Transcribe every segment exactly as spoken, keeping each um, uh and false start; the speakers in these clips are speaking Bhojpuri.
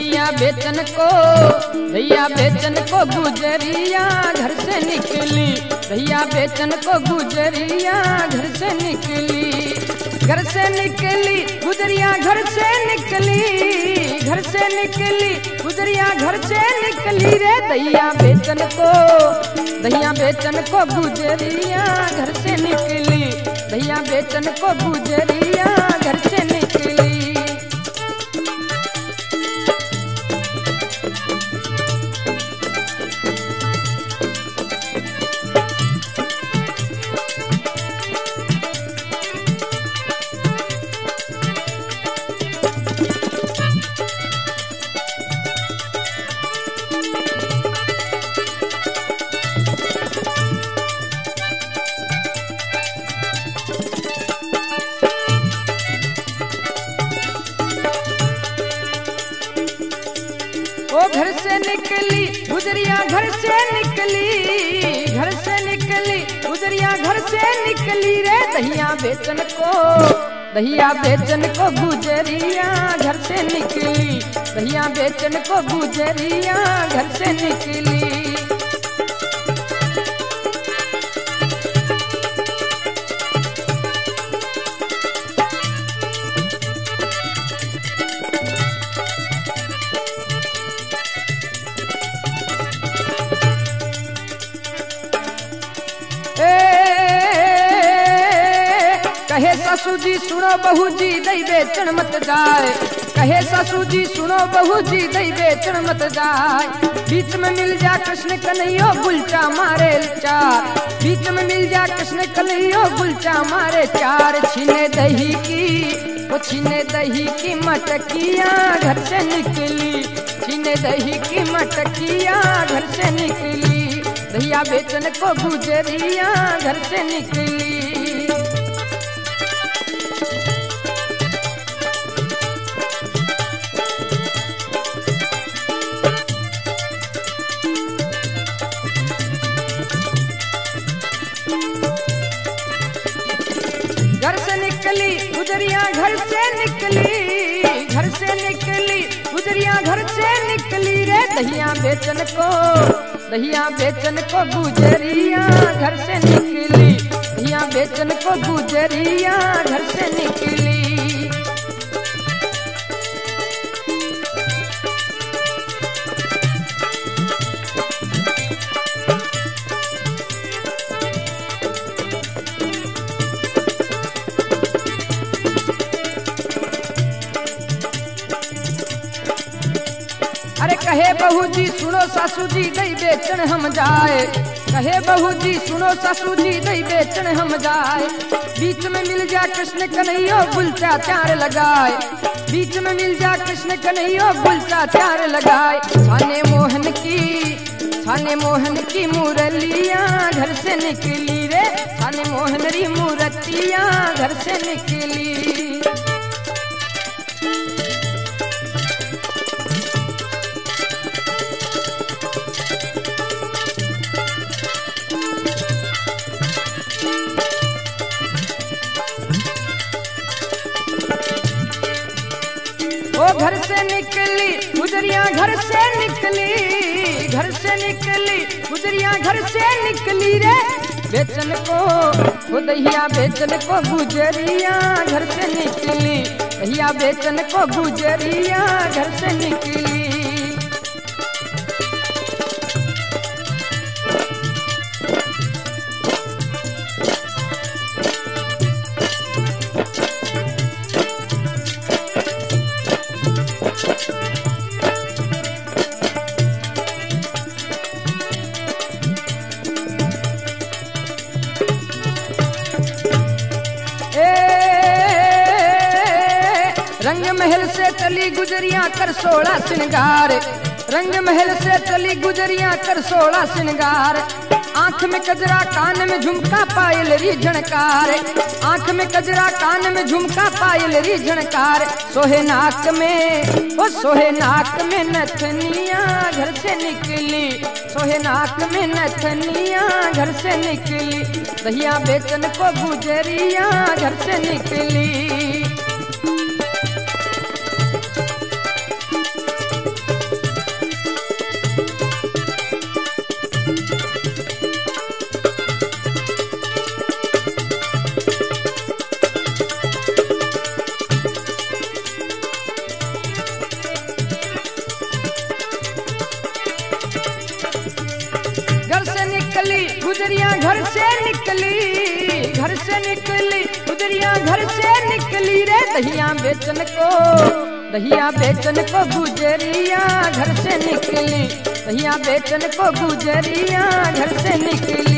दहिया बेचन को दहिया बेचन को गुजरिया घर से निकली, दहिया बेचन को गुजरिया घर से निकली, घर से निकली गुजरिया घर से निकली, घर से निकली गुजरिया घर से निकली रे दहिया बेचन को, दहिया बेचन को गुजरिया घर से निकली, दहिया बेचन को गुजरिया घर से निकली। वो घर से निकली गुजरिया घर से निकली, घर से निकली गुजरिया घर से निकली रे दहिया बेचन को, दहिया बेचन को गुजरिया घर से निकली, दहिया बेचन को गुजरिया घर से निकली। कहे ससु जी सुनो बहू जी दई बेचन मत जाए, कहे ससु जी सुनो बहू जी दई बेचन मत जाए, बीच में मिल जा कृष्ण कन्हैया गुलचा मारे चार, बीच में मिल जा कृष्ण कन्हैया गुलचा मारे चार, छीने दही की वो छीने दही की मटकिया घर से निकली, छीने दही की मटकिया घर से निकली, दहिया बेचन को गुजरिया घर से निकली। घर से निकली गुजरिया घर से निकली, घर से निकली गुजरिया घर से निकली रे दहिया बेचन को, दहिया बेचन को गुजरिया घर से निकली, दहिया बेचन को गुजरिया घर से निकली। अरे कहे बहू जी सुनो सासू जी दई बेचन हम जाए, कहे बहू जी सुनो सासू जी दई बेचन हम जाए, बीच में मिल जा कृष्ण कन्हैया गुलचा चार लगाए, बीच में मिल जा कृष्ण कन्हैया गुलचा चार लगाए, छाने मोहन की छाने मोहन की मुरलिया घर से निकली रे, छाने मोहन री मूर्तिया घर से निकली। वो घर से निकली गुजरिया घर से निकली, घर से निकली गुजरिया घर से निकली रे बेचन को, वो दहिया बेचन को गुजरिया घर से निकली, दहिया बेचन को गुजरिया घर से निकली। रंग महल से चली गुजरिया कर सोलह श्रृंगार, रंग महल से चली गुजरिया कर सोलह श्रृंगार, आंख में कजरा कान में झुमका पायल री झणकार, आंख में कजरा कान में झुमका पायल री झणकार, सोहे नाक में ओ सोहे नाक में नथनिया घर से निकली, सोहे नाक में नथनिया घर से निकली, दहिया बेचन को गुजरिया घर से निकली। गुजरिया घर से निकली, घर से निकली गुजरिया घर से निकली रे दहिया बेचन को, दहिया बेचन को गुजरिया घर से निकली, दहिया बेचन को गुजरिया घर से निकली।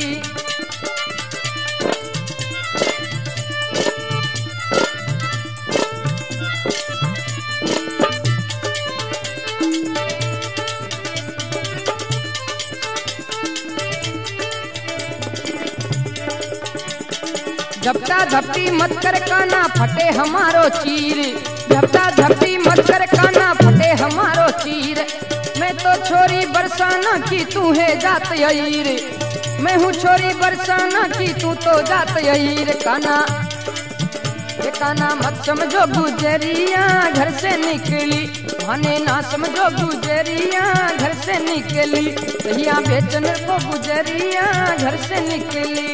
झपटा झपटी मत कर काना फटे हमारो चीर, झपटा झपटी मत कर काना फटे हमारो चीर। मैं तो छोरी बरसाना की तू है जात यईर, मैं हूँ छोरी बरसाना की तू तो जात यईर। काना ये काना मत समझो गुजरिया घर से निकली, माने ना समझो गुजरिया घर से निकली, दहिया बेचन को गुजरिया घर से निकली।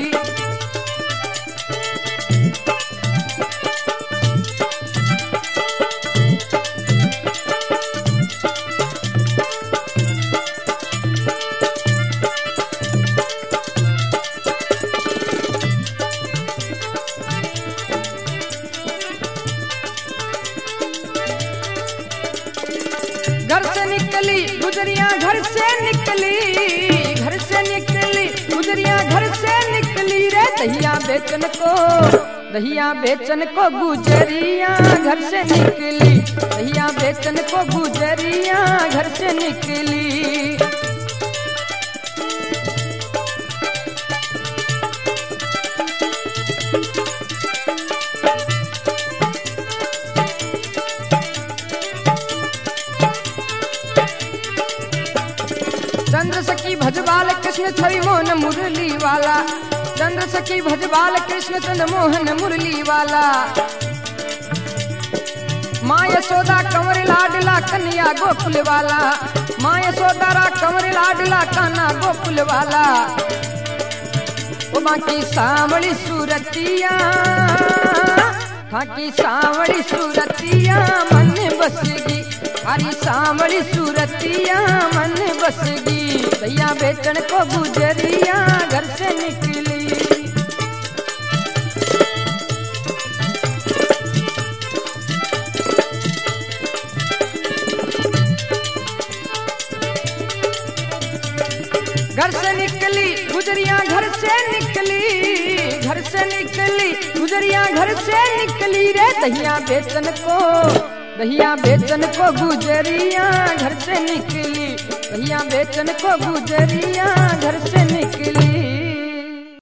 घर से निकली गुजरिया घर से निकली, घर से निकली गुजरिया घर से निकली रे दहिया बेचन को, दहिया बेचन को गुजरिया घर से निकली, दहिया बेचन को गुजरिया घर से निकली। चंद्र सखी भजबाल कृष्ण छवि मोहन मुरली वाला, चंद्र सखी भजबाल कृष्ण चंद्र मोहन मुरली वाला। माँ यशोदा कंवर लाडला कन्या गोकुल वाला, माँ यशोदा रा कंवर लाडला काना गोकुल वाला। वो बाकी सावली सूरतिया, बाकी सावली सूरतिया मन बसगी, हरी सावली सूरतिया मन बसगी, दहिया बेचन को गुजरिया घर से निकली। घर से निकली गुजरिया घर से निकली, घर से निकली गुजरिया घर से निकली रे दहिया बेचन को, दहिया बेचन को गुजरिया घर से निकली, दहिया बेचन को गुजरिया घर